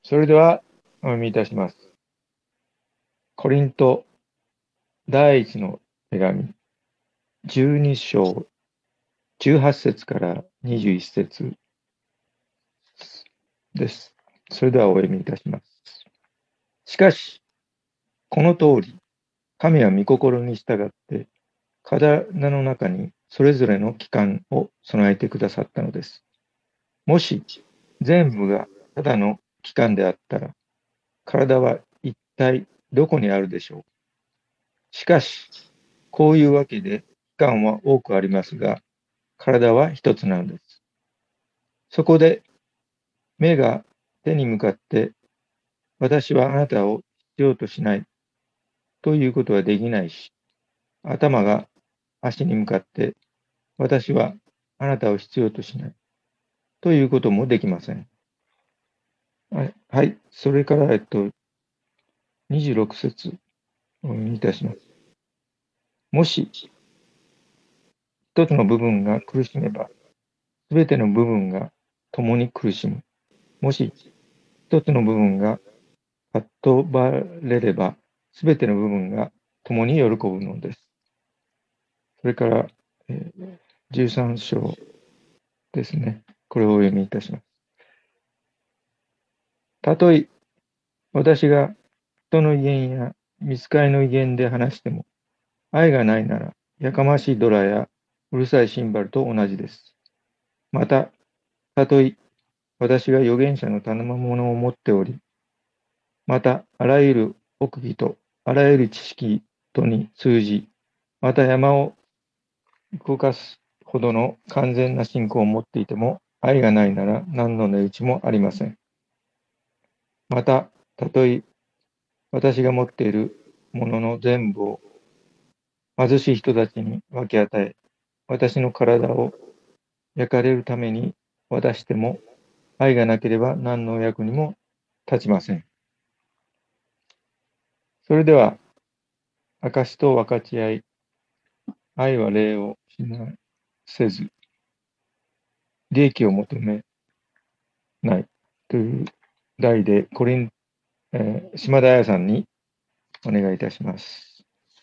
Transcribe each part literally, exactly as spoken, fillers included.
それでは、お読みいたします。コリント第一の手紙、じゅうに章、じゅうはち節からにじゅういち節です。それではお読みいたします。しかし、この通り、神は御心に従って、体の中にそれぞれの器官を備えてくださったのです。もし、全部がただの器官であったら、体は一体どこにあるでしょう。しかし、こういうわけで、器官は多くありますが、体は一つなのです。そこで、目が手に向かって、私はあなたを必要としないということはできないし、頭が足に向かって、私はあなたを必要としないということもできません。はい、はい、それから、えっと、にじゅうろく節お読みいたします。もし、一つの部分が苦しめば、すべての部分が共に苦しむ。もし、一つの部分がかっ飛ばれれば、すべての部分が共に喜ぶのです。それから、えー、じゅうさん章ですね。これをお読みいたします。たとえ私が人の威厳や見つかりの威厳で話しても、愛がないなら、やかましいドラやうるさいシンバルと同じです。また、たとえ私が預言者の頼むものを持っており、また、あらゆる奥義とあらゆる知識とに通じ、また山を動かすほどの完全な信仰を持っていても、愛がないなら何の値打ちもありません。また、たとえ私が持っているものの全部を貧しい人たちに分け与え、私の体を焼かれるために渡しても、愛がなければ何の役にも立ちません。それでは、証と分かち合い、愛は礼をしなせず、利益を求めないという題で、コリン、えー島田彩さんにお願いいたします。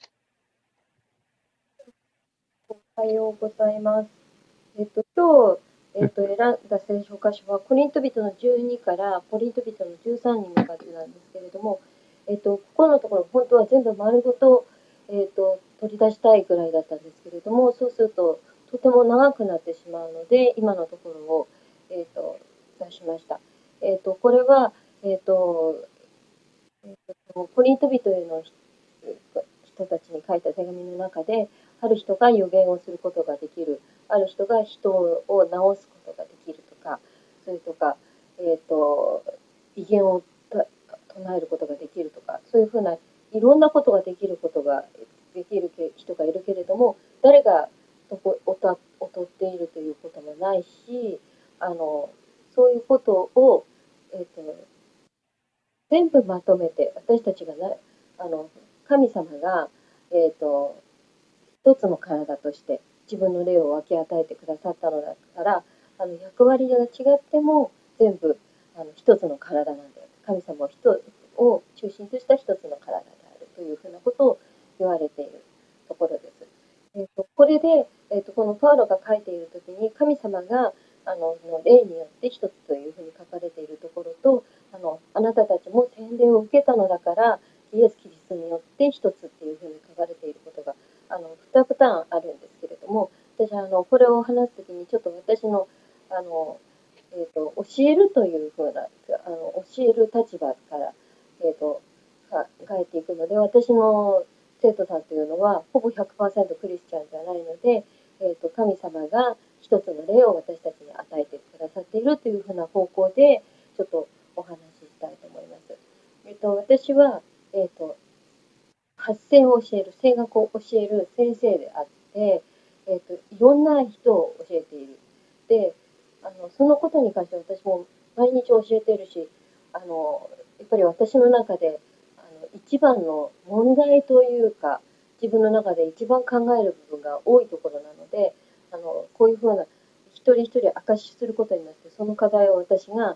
おはようございます。えっと、今日、えっと、選んだ聖書箇所は、コリント人のじゅうにからコリント人のじゅうさんに向かってなんですけれども、えっと、ここのところ、本当は全部丸ごと、えっと、取り出したいぐらいだったんですけれども、そうすると、とても長くなってしまうので、今のところを、えっと、出しました。えっと、これは、えっと、えっと、コリント人への人たちに書いた手紙の中で、ある人が予言をすることができる、ある人が人を治すことができるとか、それとか、えっ、と、威厳を唱えることができるとか、そういうふうないろんなことができることができる人がいるけれども、誰が劣っているということもないし、あのそういうことを、えーと全部まとめて私たちがなあの神様が、えーと、一つの体として自分の霊を分け与えてくださったのだからあの役割が違っても全部あの一つの体なんだよ。神様を人を中心とした一つの体であるというふうなことを言われているところです。えーと、これで、えーと、このパウロが書いている時に神様があの霊によって一つというふうに書かれているところとあのあなたたちも洗礼を受けたのだからイエス・キリストによって一つっていうふうに書かれていることがあのにパターンあるんですけれども、私はあのこれを話す時にちょっと私のあの、えーと、教えるというふうなあの教える立場から、えーと、書いていくので、私の生徒さんというのはほぼ ひゃくパーセント クリスチャンじゃないので、えーと、神様が一つの霊を私たちに与えてくださっているというふうな方向でちょっとお話ししたいと思います。えっと、私は、えっと、発声を教える、声楽を教える先生であって、えっと、いろんな人を教えている。で、あの、そのことに関して私も毎日教えているし、あの、やっぱり私の中で、あの、一番の問題というか、自分の中で一番考える部分が多いところなので、あの、こういうふうな一人一人証しすることになって、その課題を私が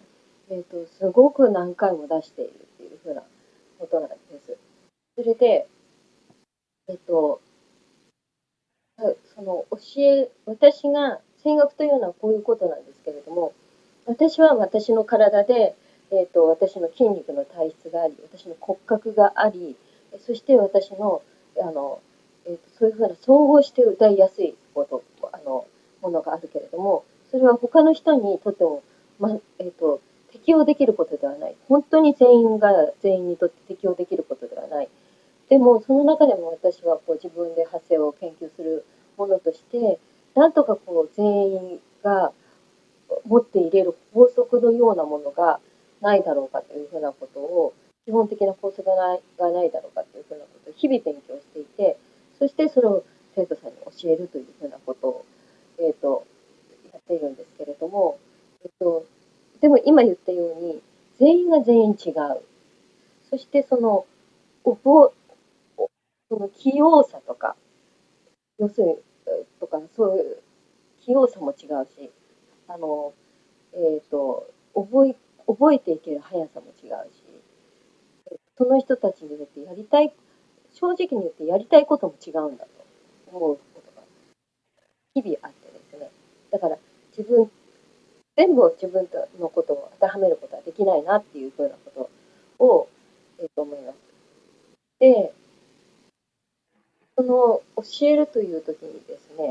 えっと、すごく何回も出しているっていうふうなことなんです。それで、えっと、その教え、私が、声楽というのはこういうことなんですけれども、私は私の体で、えっと、私の筋肉の体質があり、私の骨格があり、そして私の、あの、えっと、そういうふうな総合して歌いやすいこと、あの、ものがあるけれども、それは他の人にとっても、ま、えっと、適用できることではない。本当に全員が全員にとって適用できることではない。でも、その中でも私はこう自分で発声を研究するものとして、なんとかこう全員が持っていれる法則のようなものがないだろうかというふうなことを、基本的な法則がないがないだろうかというふうなことを日々勉強していて、そしてそれを生徒さんに教えるというふうなことを、えー、とやっているんですけれども、えー、とでも今言ったように、全員が全員違う。そしてその、覚その器用さとか、要するに、とか、そういう器用さも違うし、あの、えっ、と、覚え、覚えていける速さも違うし、その人たちによってやりたい、正直に言ってやりたいことも違うんだと思うことが日々あってですね。だから自分、全部自分のことを当てはめることはできないなっていうふうなことを、えー、と思います。で、その教えるという時にですね、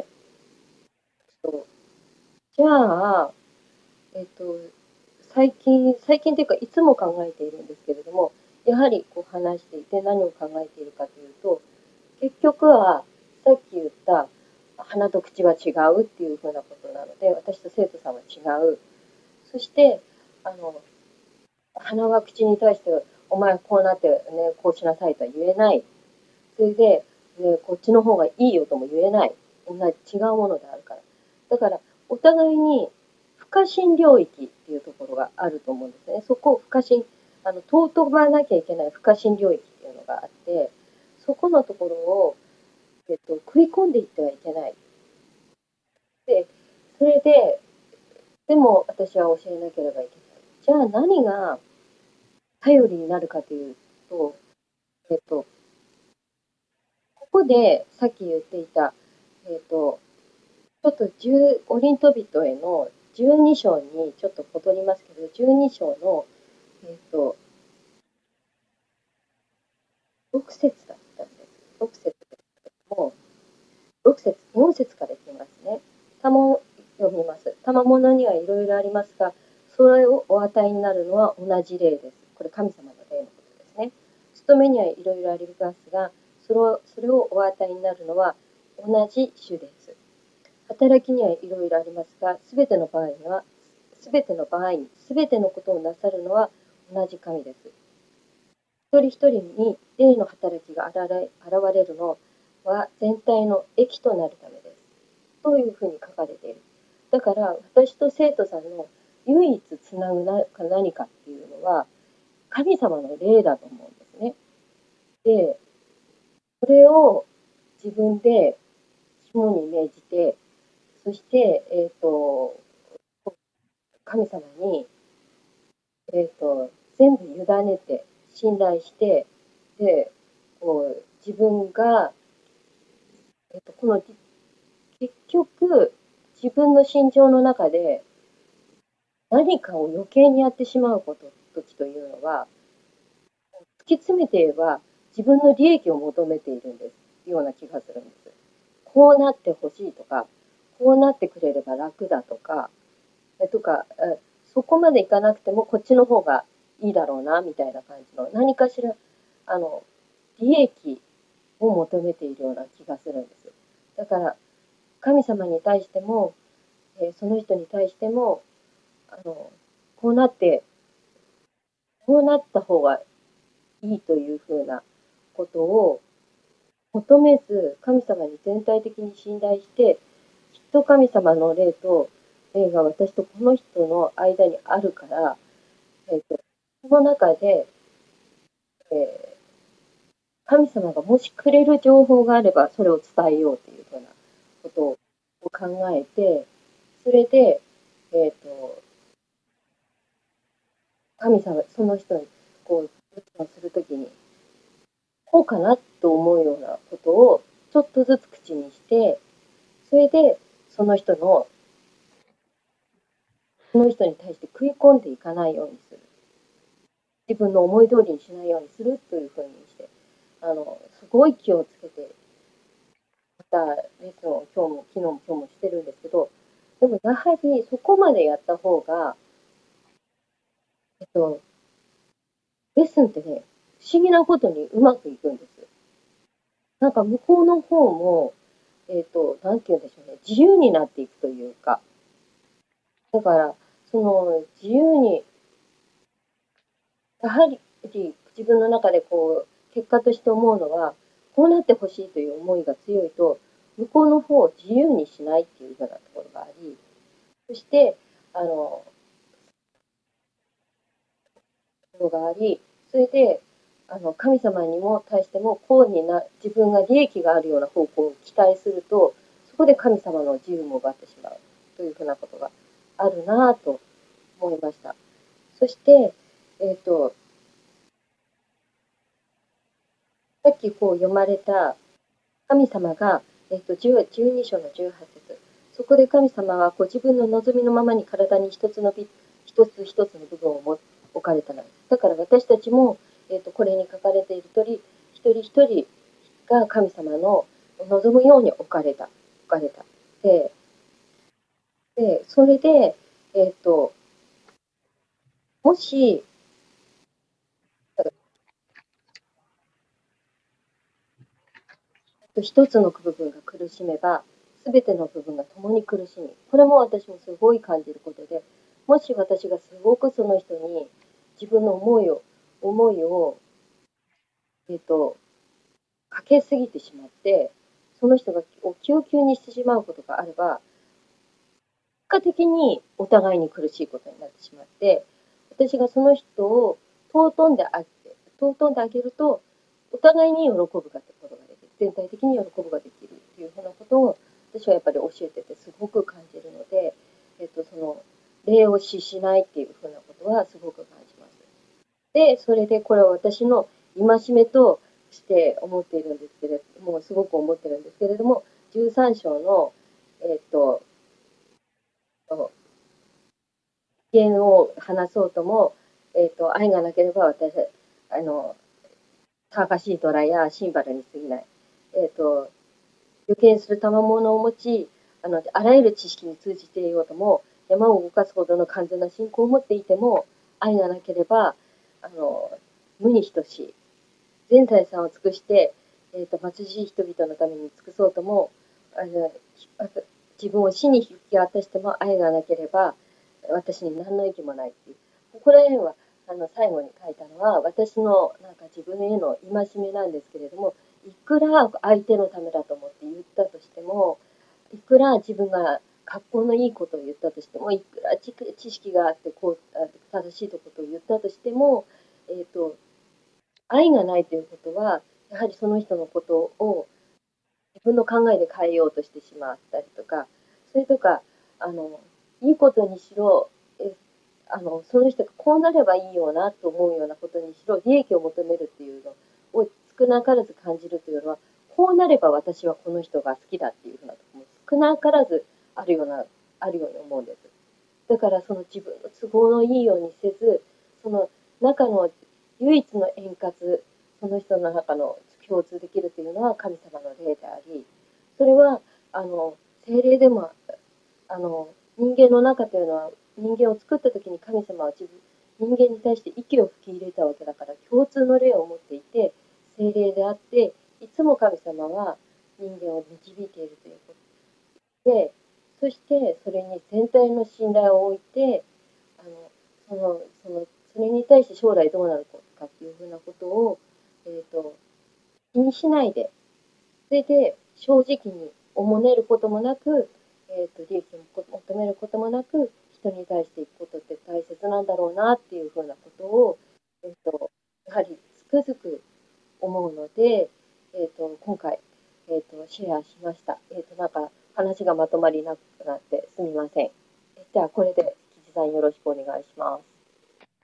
じゃあ、えっと、最近、最近というか、いつも考えているんですけれども、やはりこう話していて何を考えているかというと、結局は、さっき言った、鼻と口は違うっていうふうなことなので、私と生徒さんは違う。そして、あの、鼻は口に対して、お前こうなって、ね、こうしなさいとは言えない。それで、ね、こっちの方がいいよとも言えない。同じ違うものであるから。だから、お互いに不可侵領域っていうところがあると思うんですね。そこを不可侵、あの、尊ばなきゃいけない不可侵領域っていうのがあって、そこのところを、えっと、食い込んでいってはいけない。で、それで、でも私は教えなければいけない。じゃあ何が頼りになるかというと、えっと、ここでさっき言っていた、えっと、ちょっとじゅうオリント人へのじゅうに章にちょっと戻りますけど、じゅうに章の、えっと、ろく節だったんです。ろく節ですけども、ろく節、よん節からいきますね。たも読みます。賜物にはいろいろありますが、それをお与えになるのは同じ霊です。これ神様の霊のことですね。務めにはいろいろありますが、それをそれをお与えになるのは同じ主です。働きにはいろいろありますが、すべての場合には、すべての場合に、すべてのことをなさるのは同じ神です。一人一人に霊の働きが現れ現れるのは全体の益となるためです。というふうに書かれている。だから私と生徒さんの唯一つなぐ何かっていうのは神様の霊だと思うんですね。で、それを自分で肝に銘じて、そして、えっ、と、神様に、えっ、と、全部委ねて、信頼して、で、こう自分が、えっ、と、この結局、自分の心情の中で何かを余計にやってしまうこと時というのは、突き詰めて言えば自分の利益を求めているんですような気がするんです。こうなってほしいとか、こうなってくれれば楽だとか、えとか、えそこまでいかなくてもこっちの方がいいだろうなみたいな感じの何かしらあの利益を求めているような気がするんです。だから神様に対しても、えーその人に対してもあのこうなってこうなった方がいいというふうなことを求めず、神様に全体的に信頼して、きっと神様の霊と霊が私とこの人の間にあるから、えーと、その中で、えー神様がもしくれる情報があれば、それを伝えようというふうなことを考えて、それで、えっ、と、 神様、その人にこう仏をするときにこうかなと思うようなことをちょっとずつ口にして、それでその人のその人に対して食い込んでいかないようにする。自分の思い通りにしないようにするというふうにして、あのすごい気をつけてまたレッスンを今日も昨日も今日もしてるんですけど、でもやはりそこまでやった方が、えっと、レッスンってね、不思議なことにうまくいくんです。なんか向こうの方も、えっと、なんて言うんでしょうね、自由になっていくというか、だから、その自由に、やはり自分の中でこう、結果として思うのは、こうなってほしいという思いが強いと、向こうの方を自由にしないっていうようなところがあり、そして、あの、ところがあり、それで、あの、神様にも対しても、こうにな、自分が利益があるような方向を期待すると、そこで神様の自由も奪ってしまうというふうなことがあるなぁと思いました。そして、えっと、さっきこう読まれた神様が、えっと、じゅうに章のじゅうはち節。そこで神様はこう自分の望みのままに体に一つのび一つ一つの部分をも置かれたのです。だから私たちも、えっと、これに書かれている通り、一人一人が神様の望むように置かれた。置かれた。で、でそれで、えっと、もし、一つの部分が苦しめば、すべての部分が共に苦しみ、これも私もすごい感じることで、もし私がすごくその人に自分の思いを、思いを、えっと、かけすぎてしまって、その人がを救急にしてしまうことがあれば、結果的にお互いに苦しいことになってしまって、私がその人を尊んであげ尊んであげると、お互いに喜ぶかってことができる。全体的に喜ぶことができるっていうふうなことを、私はやっぱり教えててすごく感じるので、えっと、その、礼を死しないっていうふうなことはすごく感じます。で、それでこれは私の戒めとして思っているんですけれども、すごく思ってるんですけれども、じゅうさん章の、えっと、意見を話そうとも、えっと、愛がなければ私、あの、騒がしいドラやシンバルに過ぎない。えっと、予見する賜物を持ち、あの、あらゆる知識に通じていようとも、山を動かすほどの完全な信仰を持っていても、愛がなければ、あの、無に等しい。全財産を尽くして、えっと、貧しい人々のために尽くそうとも、あの、自分を死に引き渡しても愛がなければ、私に何の益もないっていう。ここら辺は、あの、最後に書いたのは、私のなんか自分への戒めなんですけれども、いくら相手のためだと思って言ったとしても、いくら自分が格好のいいことを言ったとしても、いくら知知識があってこう正しいことを言ったとしても、えっ、と、愛がないということは、やはりその人のことを自分の考えで変えようとしてしまったりとか、それとか、あの、いいことにしろ、えあの、その人がこうなればいいよなと思うようなことにしろ、利益を求めるっていうのを少なからず感じるというのは、こうなれば私はこの人が好きだっていうふうなところも少なからずあるような、あるように思うんです。だからその自分の都合のいいようにせず、その中の唯一の円滑、その人の中の共通できるというのは神様の霊であり、それはあの精霊でもあの人間の中というのは人間を作った時に神様は自分人間に対して息を吹き入れたわけだから共通の霊を持っていて精霊であっていつも神様は人間を導いているということで、そしてそれに全体の信頼を置いてあのそのそのそれに対して将来どうなるかっていうふうなことを、えーと、気にしないで、それで正直におもねることもなく、えーと、利益を求めることもなく、人に対していくことって大切なんだろうなっていうふうなことを、えーと、やはりつくづく思うので、えーと、今回、えーと、シェアしました。えーと、なんか話がまとまりなくなってすみません。じゃあこれで、吉さんよろしくお願いします。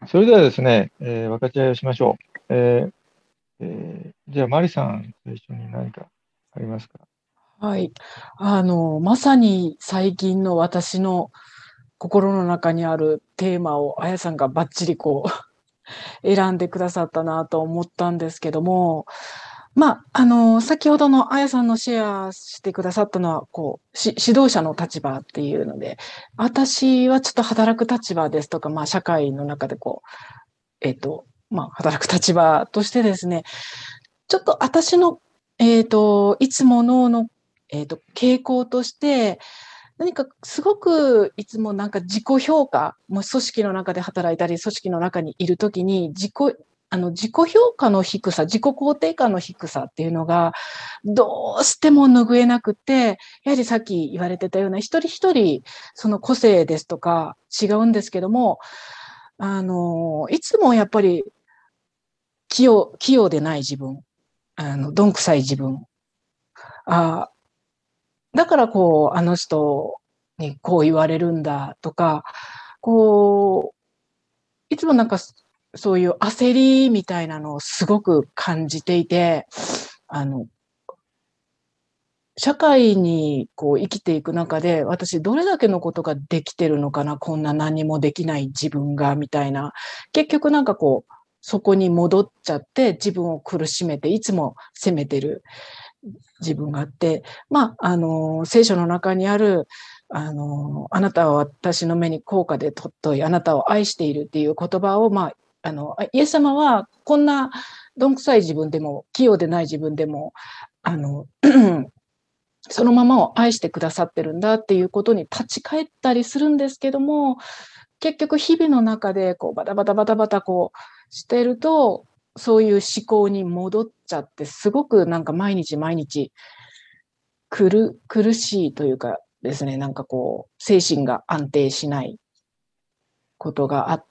それではですね、えー分かち合いをしましょう。えーえーじゃあ、マリさん、最初に何かありますか？ はい。あの、まさに最近の私の心の中にあるテーマをあやさんがバッチリこう選んでくださったなと思ったんですけども、まあ、あの、先ほどのあやさんのシェアしてくださったのは、こう、し指導者の立場っていうので、私はちょっと働く立場ですとか、まあ、社会の中でこう、えっと、まあ、働く立場としてですね、ちょっと私の、えっと、いつものの、えっと、傾向として、何かすごくいつもなんか自己評価、もう組織の中で働いたり、組織の中にいるときに自己、あの自己評価の低さ、自己肯定感の低さっていうのがどうしても拭えなくて、やはりさっき言われてたような一人一人その個性ですとか違うんですけども、あの、いつもやっぱり器用、器用でない自分、あの、どんくさい自分、あだからこう、あの人にこう言われるんだとか、こう、いつもなんかそういう焦りみたいなのをすごく感じていて、あの、社会にこう生きていく中で、私どれだけのことができてるのかな、こんな何もできない自分が、みたいな。結局なんかこう、そこに戻っちゃって自分を苦しめて、いつも責めてる自分があって、まあ、あの、聖書の中にある、あの、あなたは私の目に高価で尊い、あなたを愛しているっていう言葉を、まあ、あの、イエス様はこんなどんくさい自分でも、器用でない自分でも、あの、そのままを愛してくださってるんだっていうことに立ち返ったりするんですけども、結局日々の中でこうバタバタバタバタこうしてると、そういう思考に戻っちゃって、すごくなんか毎日毎日苦、苦しいというかですね、なんかこう、精神が安定しないことがあって、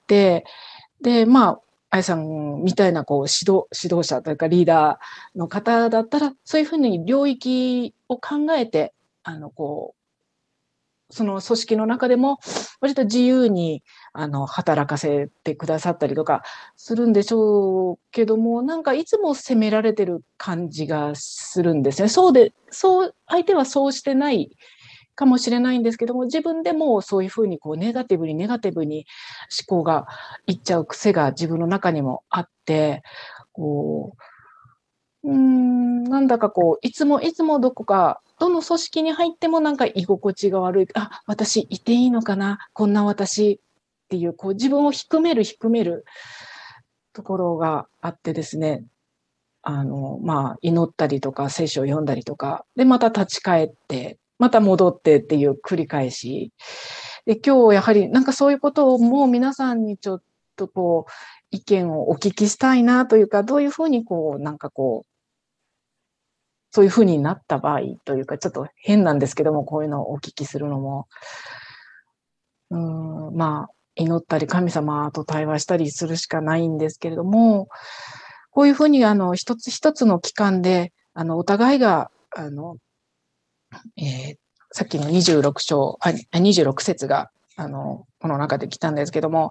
で、まあ、あやさんみたいなこう指導、指導者というかリーダーの方だったら、そういうふうに領域を考えて、あの、こう、その組織の中でも割と自由にあの働かせてくださったりとかするんでしょうけども、なんかいつも責められてる感じがするんですね。そうで、そう、相手はそうしてないかもしれないんですけども、自分でもそういうふうにこうネガティブにネガティブに思考がいっちゃう癖が自分の中にもあって、こう、うーん、なんだかこう、いつもいつもどこか、どの組織に入ってもなんか居心地が悪い。あ、私いていいのかな、こんな私っていう、こう自分を低める低めるところがあってですね、あの、まあ、祈ったりとか、聖書を読んだりとか、で、また立ち返って、また戻ってっていう繰り返し。で、今日やはりなんかそういうことをもう皆さんにちょっとこう、意見をお聞きしたいなというか、どういうふうにこう、なんかこう、そういうふうになった場合というか、ちょっと変なんですけども、こういうのをお聞きするのも、うーん、まあ、祈ったり神様と対話したりするしかないんですけれども、こういうふうにあの一つ一つの期間で、あのお互いがあの、えー、さっきのにじゅうろく章、あ、にじゅうろく節があのこの中で来たんですけども、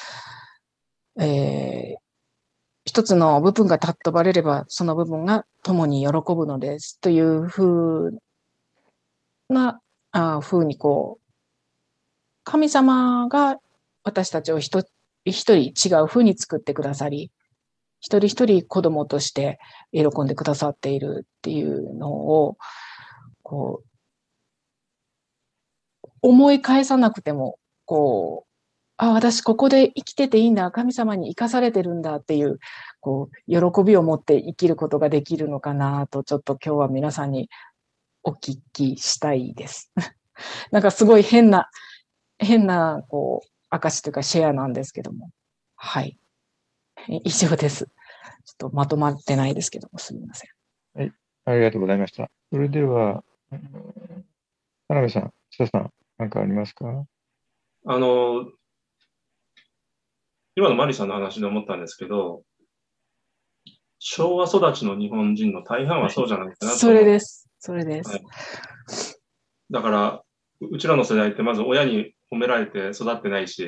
えー、一つの部分が尊ばれれば、その部分が共に喜ぶのですというふうなあふうにこう神様が私たちを一人違うふうに作ってくださり、一人一人子供として喜んでくださっているっていうのを、こう、思い返さなくても、こう、あ、私ここで生きてていいんだ、神様に生かされてるんだっていう、こう、喜びを持って生きることができるのかなと、ちょっと今日は皆さんにお聞きしたいです。なんかすごい変な、変な、こう、証というかシェアなんですけども。はい。以上です。ちょっとまとまってないですけども、すみません。 はい、ありがとうございました。それでは、田辺さん、千田さん、何かありますか？ あの、今のマリさんの話で思ったんですけど、昭和育ちの日本人の大半はそうじゃないかなと思う。 それです。それです。はい、 だから、うちらの世代ってまず親に褒められて育ってないし、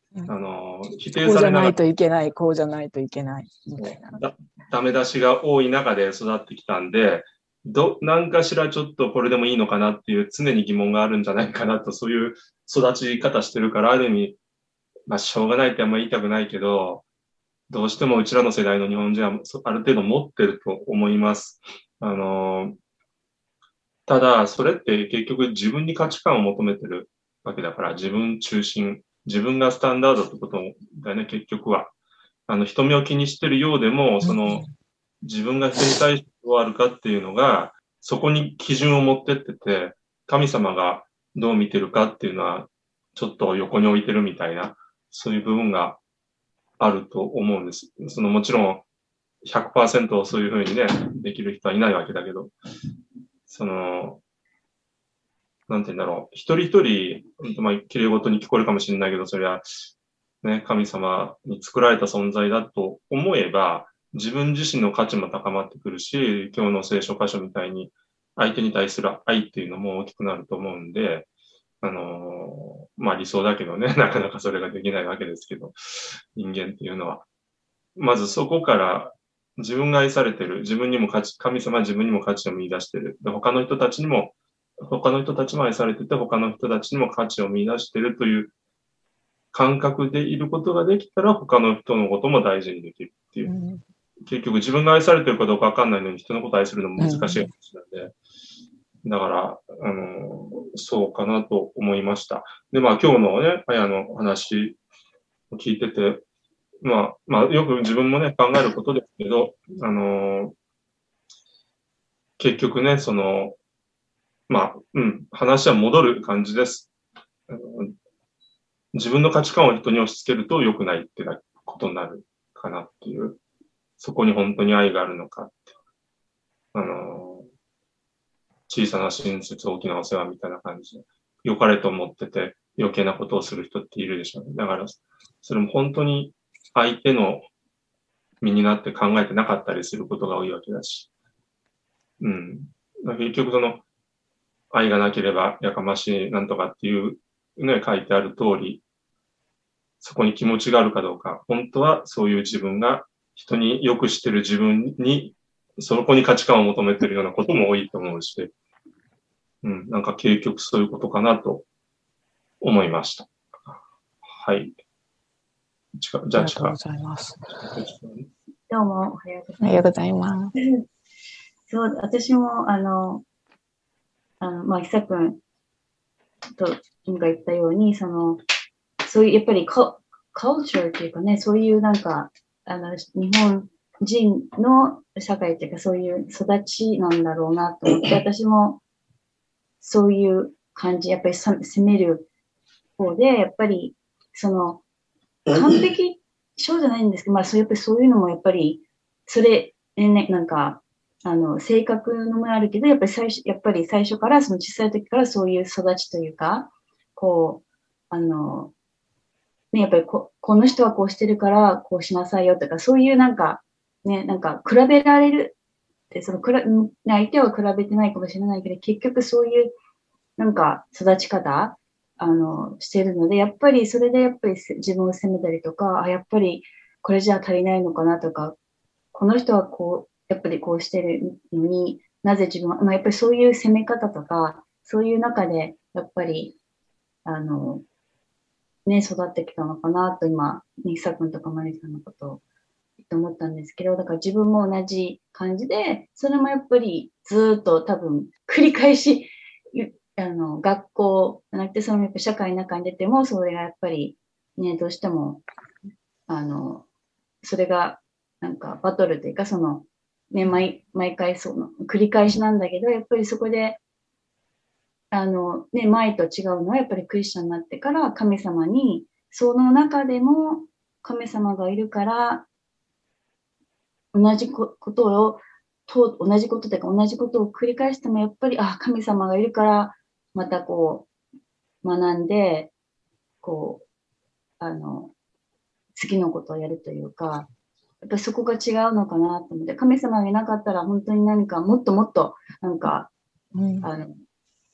うんあの、否こうじゃない定されながら、 といけない、こうじゃないといけない、みたいな。 だダメ出しが多い中で育ってきたんで、ど、何かしらちょっとこれでもいいのかなっていう常に疑問があるんじゃないかなと、そういう育ち方してるから、ある意味、まあ、しょうがないってあんま言いたくないけど、どうしてもうちらの世代の日本人はそある程度持ってると思います。あの、ただ、それって結局自分に価値観を求めてるわけだから、自分中心、自分がスタンダードってことだよね、結局は。あの、人目を気にしてるようでも、その、自分が人に対してどうあるかっていうのが、そこに基準を持ってってて、神様がどう見てるかっていうのは、ちょっと横に置いてるみたいな、そういう部分があると思うんです。そのもちろんひゃくパーセントそういうふうにね、できる人はいないわけだけど、その、なんて言うんだろう。一人一人、まあ、綺麗事に聞こえるかもしれないけど、それは、ね、神様に作られた存在だと思えば、自分自身の価値も高まってくるし、今日の聖書箇所みたいに、相手に対する愛っていうのも大きくなると思うんで、あのーまあ理想だけどね、なかなかそれができないわけですけど、人間っていうのは。まずそこから自分が愛されてる、自分にも価値、神様は自分にも価値を見出してる。で、他の人たちにも、他の人たちも愛されてて、他の人たちにも価値を見出してるという感覚でいることができたら、他の人のことも大事にできるっていう。 うん結局自分が愛されてるかどうかわかんないのに人のことを愛するのも難しい話なんで、だから、あの、そうかなと思いました。で、まあ今日のね、あやの話を聞いてて、まあ、まあよく自分もね、考えることですけど、あの、結局ね、その、まあ、うん、話は戻る感じです。あの自分の価値観を人に押し付けると良くないってことになるかなっていう。そこに本当に愛があるのかって。あの、小さな親切、大きなお世話みたいな感じで、良かれと思ってて余計なことをする人っているでしょうね。だから、それも本当に相手の身になって考えてなかったりすることが多いわけだし。うん。結局その、愛がなければやかましいなんとかっていうね、書いてある通り、そこに気持ちがあるかどうか、本当はそういう自分が人によくしてる自分に、そこに価値観を求めてるようなことも多いと思うし、うん、なんか結局そういうことかなと思いました。はい。じゃあ、 ありがとうご近ざいます。 どうも、おはようごおはようございまます。 す。そう、私も、あの、あの、まあ、ひさくんと、今言ったように、その、そういう、やっぱりカ、カルチャーっていうかね、そういうなんか、あの、日本人の社会っていうか、そういう育ちなんだろうなと思って、私もそういう感じ、やっぱり責める方で、やっぱり、その、完璧症じゃないんですけど、まあ、そうやっぱりそういうのもやっぱり、それ、ね、なんか、あの、性格のもあるけど、やっぱり最初、やっぱり最初から、その小さい時からそういう育ちというか、こう、あの、ね、やっぱりこ、この人はこうしてるから、こうしなさいよとか、そういうなんか、ね、なんか、比べられるって、その、くら、相手は比べてないかもしれないけど、結局そういう、なんか、育ち方、あの、してるので、やっぱり、それでやっぱり自分を責めたりとか、あ、やっぱり、これじゃ足りないのかなとか、この人はこう、やっぱりこうしてるのに、なぜ自分は、まあ、やっぱりそういう責め方とか、そういう中で、やっぱり、あの、ね、育ってきたのかなと今、ね、久くんとかマリさんのことを言って思ったんですけど、だから自分も同じ感じで、それもやっぱりずっと多分繰り返し、あの、学校じゃなくて、そのやっぱ社会の中に出ても、それがやっぱりね、どうしても、あの、それがなんかバトルというか、その、ね、毎、毎回その繰り返しなんだけど、やっぱりそこで、あの、ね、前と違うのはやっぱりクリスチャンになってから神様に、その中でも神様がいるから、同じことを、と同じことというか同じことを繰り返してもやっぱり、あ、神様がいるから、またこう、学んで、こう、あの、次のことをやるというか、やっぱりそこが違うのかなと思って、神様がいなかったら本当に何かもっともっと、なんか、 うんあの、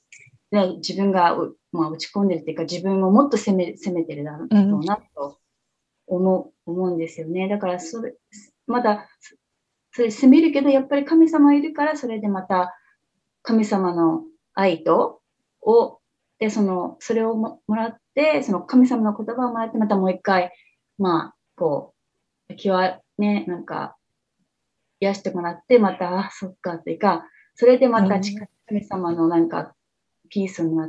ね、自分が、まあ、落ち込んでるっていうか、自分をもっと責め、責めてるだろうなと思う、思うんですよね。だからそれ、まだ、それ責めるけど、やっぱり神様いるから、それでまた神様の愛と、を、で、その、それをも、もらって、その神様の言葉をもらって、またもう一回、まあ、こう、気はね、なんか、癒してもらって、また、あ、そっか、っていうか、それでまた近い神様のなんか、ピースになって、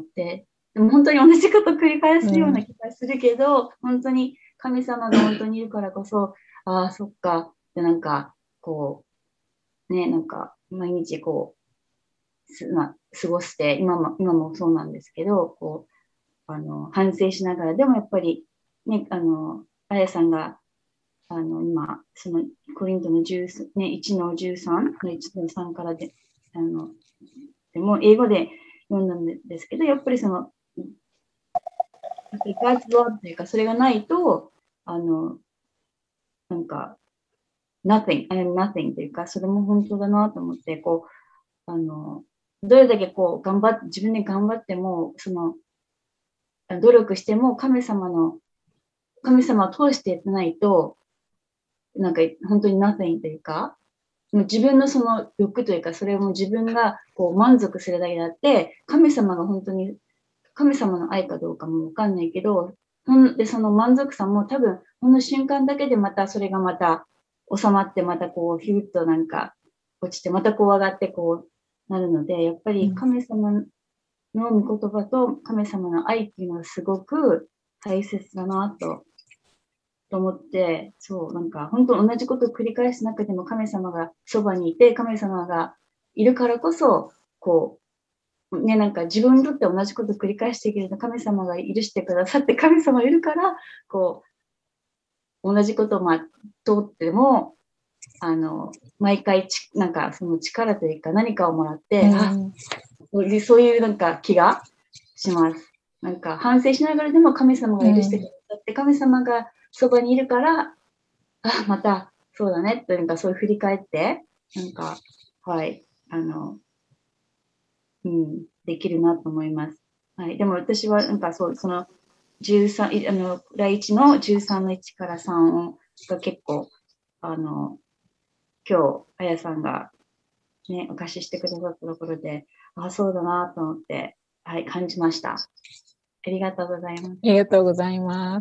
でも本当に同じこと繰り返すような気がするけど、本当に神様が本当にいるからこそ、ああ、そっか、で、なんか、こう、ね、なんか、毎日こう、すまあ、過ごして、今も、今もそうなんですけど、こう、あの、反省しながら、でもやっぱり、ね、あの、あやさんが、あの、今、その、コリントのじゅう、ね、いちのじゅうさんのいちのさんからで、あの、でも英語で読んだんですけど、やっぱりその、やっぱり God's love というか、それがないと、あの、なんか、nothing, I am nothing というか、それも本当だなと思って、こう、あの、どれだけこう、頑張って、自分で頑張っても、その、努力しても、神様の、神様を通してやってないと、なんか、本当に nothing というか、もう自分のその欲というか、それも自分がこう満足するだけであって、神様が本当に、神様の愛かどうかもわかんないけど、ほんで、その満足さも多分、ほんの瞬間だけでまたそれがまた収まって、またこう、ヒュッとなんか落ちて、またこう上がってこうなるので、やっぱり神様の御言葉と神様の愛っていうのはすごく大切だなとと思って、そう、なんか、本当同じことを繰り返す中でも神様がそばにいて、神様がいるからこそ、こう、ね、なんか自分にとって同じことを繰り返していけると、神様が許してくださって、神様いるから、こう、同じことをまあ、通っても、あの、毎回ち、なんかその力というか何かをもらって、うん、あ、そういうなんか気がします。なんか反省しながらでも神様が許してくださって、うん、神様がそばにいるから、あ、また、そうだねって、なんかそういう振り返って、なんか、はい、あの、うん、できるなと思います。はい、でも私は、なんかそう、その、じゅうさん、あの、第一のじゅうさんのいちからさんが結構、あの、今日、あやさんが、ね、お貸ししてくださったところで、あ、そうだなと思って、はい、感じました。ありがとうございます。ありがとうございます。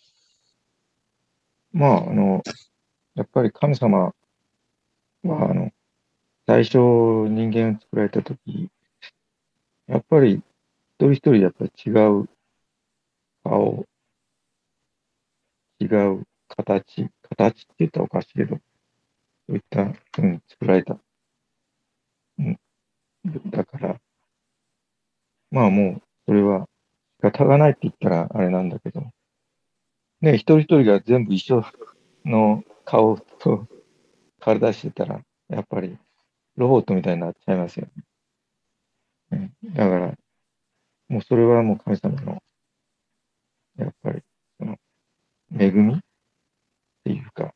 まあ、あの、やっぱり神様は、あの、最初人間を作られたとき、やっぱり一人一人やっぱり違う顔、違う形、形って言ったらおかしいけど、そういったふうに作られた。うん、だから、まあもう、それは仕方がないって言ったらあれなんだけど、ね、一人一人が全部一緒の顔と体してたら、やっぱりロボットみたいになっちゃいますよね。うん、だから、もうそれはもう神様の、やっぱり、その、恵みっていうか、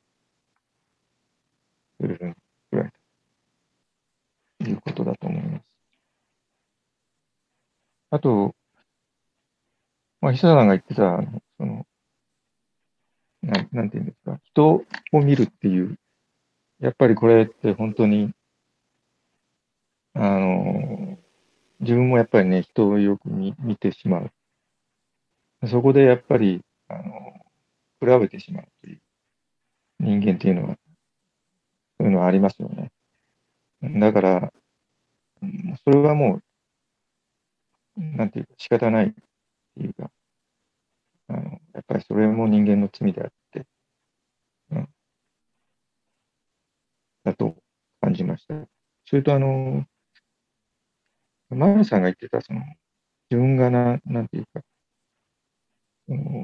そういうふうに作られたということだと思います。あと、まあ、久さんが言ってた、あのその、なん、なんていうんですか、人を見るっていう、やっぱりこれって本当に、あの、自分もやっぱりね、人をよく見、見てしまう。そこでやっぱり、あの、比べてしまうという人間っていうのは、そういうのはありますよね。だから、それはもう、なんていうか、仕方ないっていうか、あの、やっぱりそれも人間の罪であって、うん、だと感じました。それと、あの、マヤさんが言ってた、その、自分がな、なんていうか、その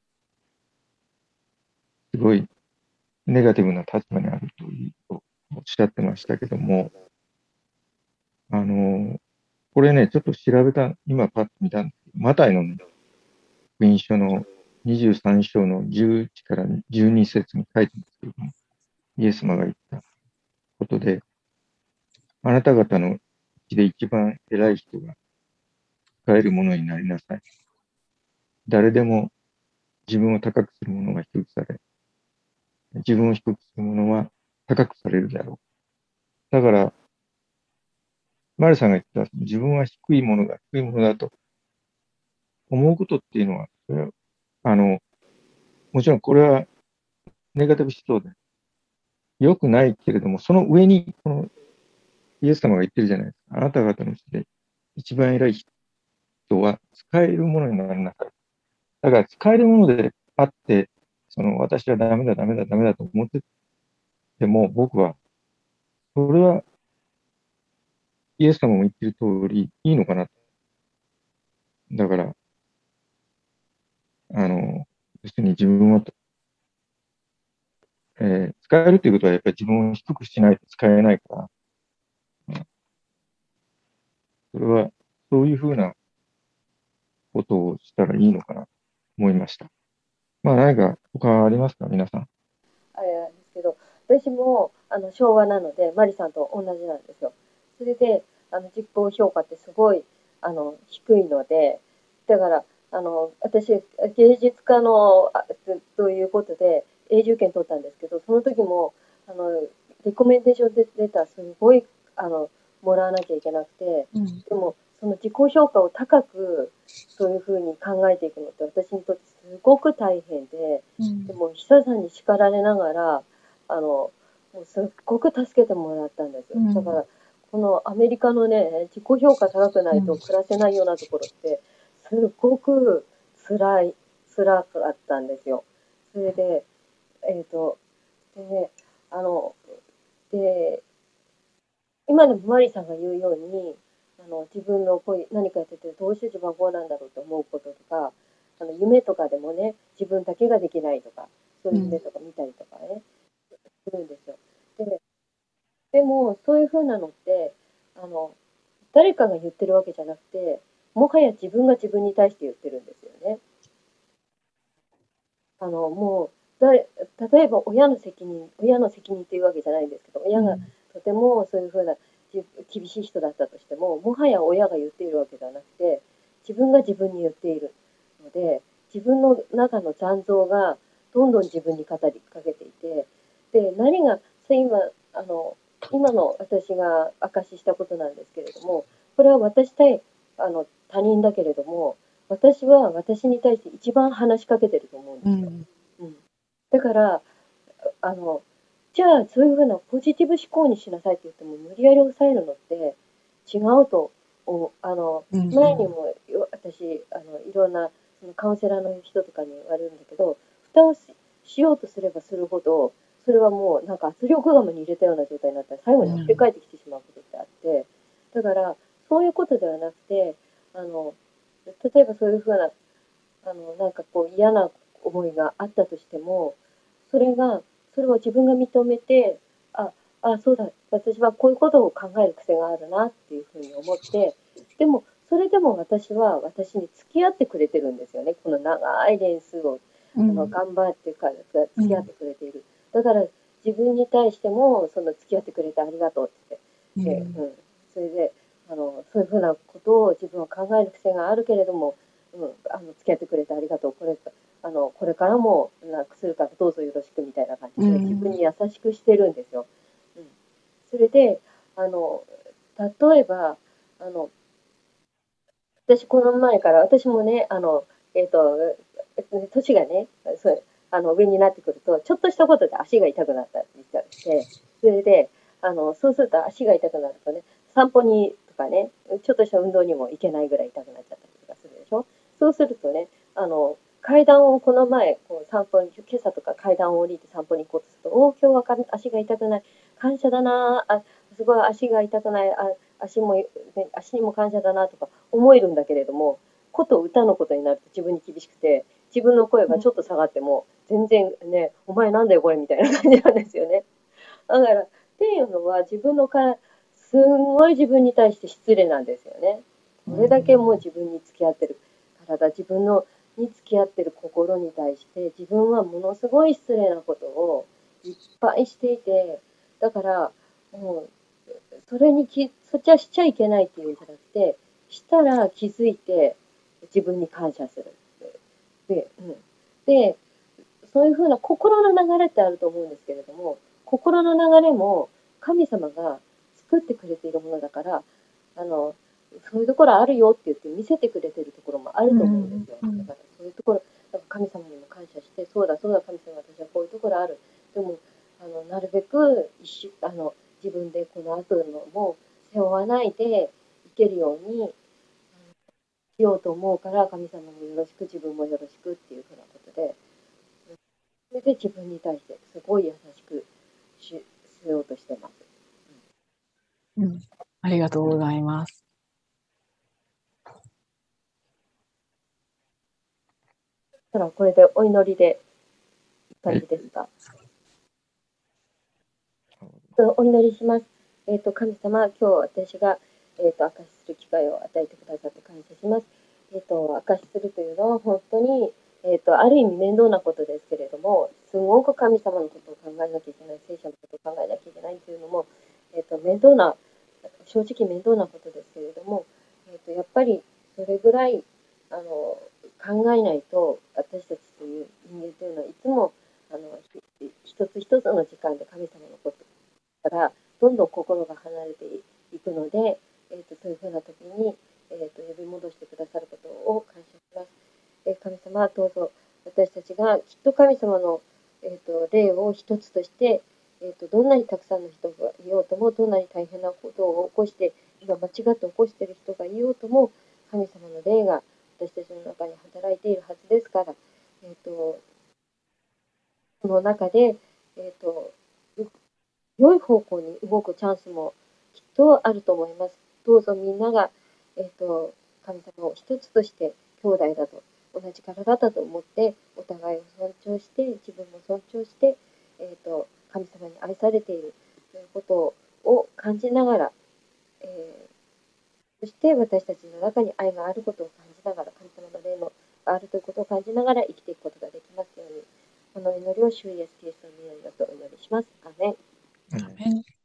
すごいネガティブな立場にあるというおっしゃってましたけども、あの、これね、ちょっと調べた、今パッと見たんですけど、マタイの、ね、福音書のにじゅうさん章のじゅういちからじゅうに節に書いてますけども、イエス様が言ったことで、あなた方のうちで一番偉い人がえるものになりなさい。誰でも自分を高くする者が低くされ、自分を低くする者は高くされるであろう。だから、マルさんが言った自分は低いものが低いものだと思うことっていうのは、それはあの、もちろんこれはネガティブ思想で良くないけれども、その上に、このイエス様が言ってるじゃないですか。あなた方のうちで一番偉い人は使えるものにならなさい。だから使えるものであって、その私はダメだ、ダメだ、ダメだと思ってても、僕は、それはイエス様も言ってる通りいいのかな。だから、あの、要するに自分を、えー使えるということはやっぱり自分を低くしないと使えないから、それはそういうふうなことをしたらいいのかなと思いました。まあ何か他ありますか、皆さん。 あれなんですけど、私もあの昭和なので、マリさんと同じなんですよ。それで、あの実行評価ってすごいあの低いので、だからあの私、芸術家のあということで永住権取ったんですけど、その時もあのレコメンデーションで出たすごいあのもらわなきゃいけなくて、 うんでもその自己評価を高くそういうふうに考えていくのって私にとってすごく大変で、 うんでも久さんに叱られながらあのもうすっごく助けてもらったんですよ。 うんだからこのアメリカのね、自己評価高くないと暮らせないようなところってすっごく辛い辛かったんですよ。それでえっ、とでねあので今でもマリさんが言うようにあの自分のこういう何かやっててどうして自分はこうなんだろうと思うこととか、あの夢とかでもね、自分だけができないとかそういう夢とか見たりとかね、するんですよ。ででもそういう風なのってあの誰かが言ってるわけじゃなくて、もはや自分が自分に対して言ってるんですよね。あのもうだ例えば親の責任親の責任っていうわけじゃないんですけど、親がとてもそういう風なじ厳しい人だったとしても、もはや親が言っているわけではなくて、自分が自分に言っているので、自分の中の残像がどんどん自分に語りかけていて、で何がそう今あの今の私が証ししたことなんですけれども、これは私対あの他人だけれども、私は私に対して一番話しかけてると思うんですよ。 うんうん、だからあのじゃあそういうふうなポジティブ思考にしなさいって言っても無理やり抑えるのって違うと思う。あのうん前にもよ私あのいろんなそのカウンセラーの人とかに言われるんだけど、蓋をししようとすればするほどそれはもうなんか圧力釜に入れたような状態になったら最後にあふれ返ってきてしまうことってあって、だからそういうことではなくて、あの例えばそういうふうなあのなんかこう嫌な思いがあったとしても、それがそれを自分が認めて、ああそうだ、私はこういうことを考える癖があるなっていうふうに思って、でもそれでも私は私に付き合ってくれてるんですよね。この長い年数をあの頑張ってから付き合ってくれている。だから自分に対してもその付き合ってくれてありがとうって言って、でうん、それであのそういうふうなことを自分は考える癖があるけれども、うん、あの付き合ってくれてありがとう、これあのこれからもなくするからどうぞよろしくみたいな感じで自分に優しくしてるんですよ。うん、それであの例えばあの私この前から私もねあのえっ、ー、と年がねそうあの上になってくるとちょっとしたことで足が痛くなったりして、それであのそうすると足が痛くなるとね、散歩にとかね、ちょっとした運動にも行けないぐらい痛くなっちゃったりとかするでしょ。そうするとね、あの階段をこの前こう散歩に今朝とか階段を降りて散歩に行こうとすると、おお今日は足が痛くない、感謝だなあ、すごい足が痛くない、あ足も、ね、足にも感謝だなとか思えるんだけれども、こと歌のことになると自分に厳しくて、自分の声がちょっと下がっても全然ね、お前なんだよこれみたいな感じなんですよね。だからっていうのは自分のかすんごい自分に対して失礼なんですよね。これだけもう自分に付き合ってる体、自分のに付き合ってる心に対して自分はものすごい失礼なことをいっぱいしていて、だからもうそれにきそっちはしちゃいけないっていうんじゃなくて、 したら気づいて自分に感謝する。で、うん、でそういうふうな心の流れってあると思うんですけれども、心の流れも神様が作ってくれているものだから、あのそういうところあるよって言って見せてくれてるところもあると思うんですよ。だからそういうところ、だから神様にも感謝して、そうだそうだ神様、私はこういうところある。でもあのなるべく一緒あの自分でこの後のも背負わないでいけるようにしようと思うから、神様もよろしく自分もよろしくっていうふうなことで、それで自分に対してすごい優しくししようとしてます。 うん、ありがとうございます。 ただこれでお祈りでいい感じですか。お祈りします。えっ、ー、と神様、今日私がえっ、ー、と証しする機会を与えてくださって感謝します。えっ、ー、と証しするというのは本当にえっ、とある意味面倒なことですけれども、すごく神様のことを考えなきゃいけない、聖書のことを考えなきゃいけないというのもえっ、と面倒な正直面倒なことですけれども、えっ、とやっぱりそれぐらいあの考えないと、私たちという人間というのはいつもあの一つ一つの時間で神様のことからどんどん心が離れていくので、えー、とそういうふうな時に、えー、と呼び戻してくださることを感謝します。えー、神様はどうぞ私たちがきっと神様の、えー、と霊を一つとして、えー、とどんなにたくさんの人がいようとも、どんなに大変なことを起こして今間違って起こしている人がいようとも、神様の霊が私たちの中に働いているはずですから、えー、とその中で、えー、と良い方向に動くチャンスもきっとあると思います。どうぞみんなが、えー、と神様を一つとして兄弟だと、同じ体だと思ってお互いを尊重して、自分も尊重して、えー、と神様に愛されているということを感じながら、えー、そして私たちの中に愛があることを感じながら、神様の霊のがあるということを感じながら生きていくことができますように、この祈りを主イエスキリストの皆によってお祈りします。アーメン。 アーメン。